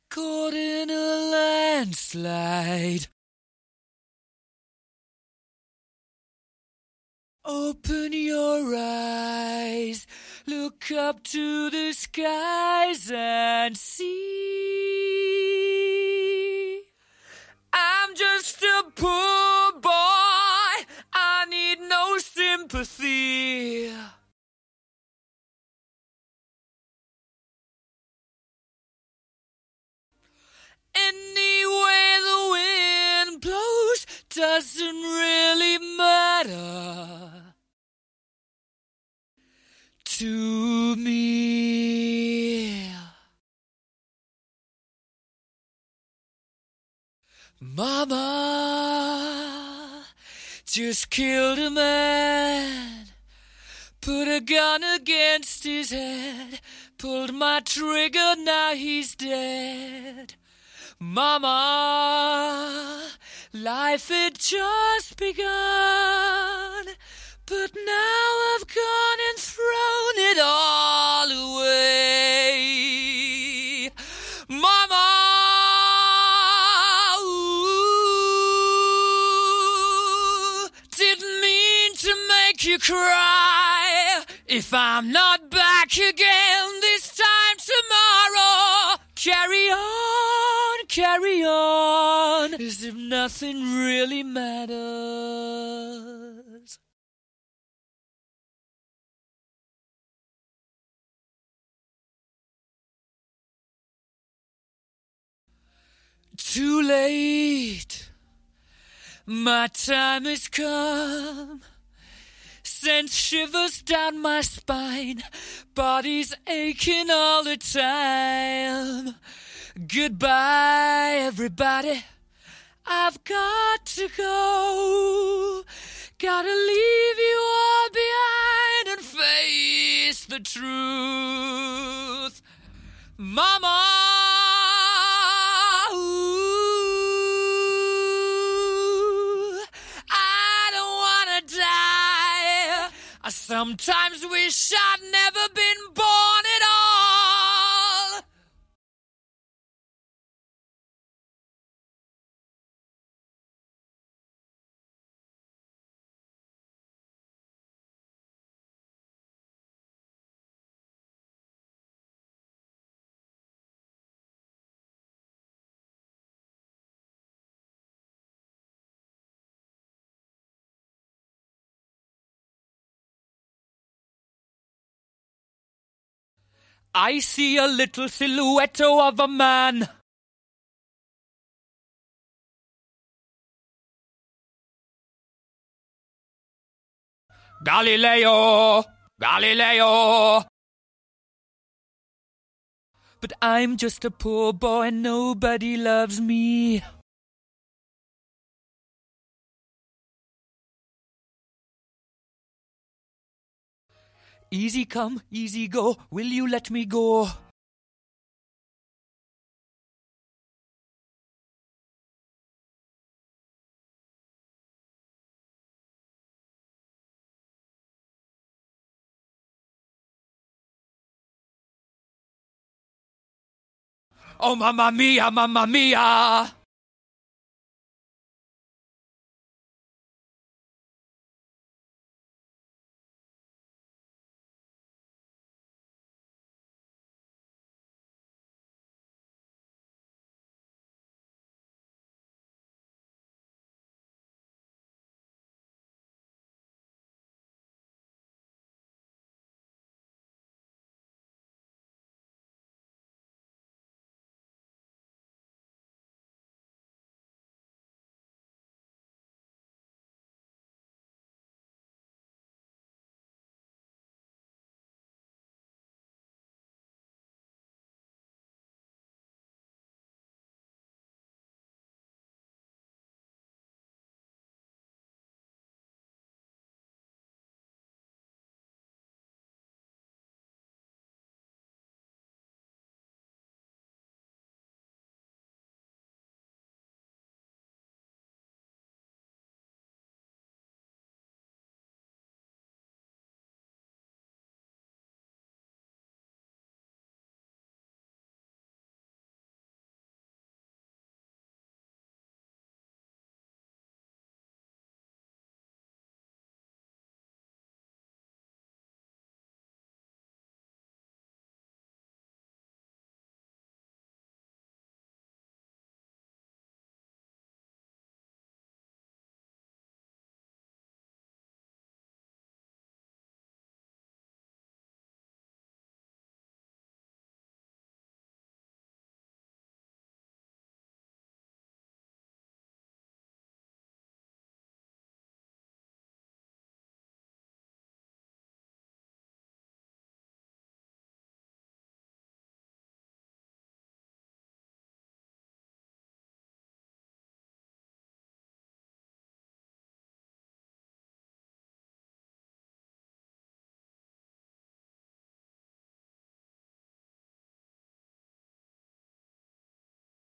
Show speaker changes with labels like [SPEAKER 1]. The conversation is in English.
[SPEAKER 1] caught in a landslide. Open your eyes, look up to the skies and see. I'm just a poor boy, I need no sympathy. Any way the wind blows doesn't really matter to me. Mama just killed a man, put a gun against his head, pulled my trigger, now he's dead. Mama, life had just begun, but now I've gone and thrown it all away. Mama, ooh, didn't mean to make you cry. If I'm not back again this time tomorrow, carry on, as if nothing really matters. Too late, my time has come, sends shivers down my spine, body's aching all the time. Goodbye, everybody, I've got to go. Gotta leave you all behind and face the truth. Mama, ooh, I don't wanna die. I sometimes wish I'd never been born at all. I see a little silhouette of a man. Galileo, Galileo. But I'm just a poor boy, nobody loves me. Easy come, easy go, will you let me go? Oh, mamma mia, mamma mia!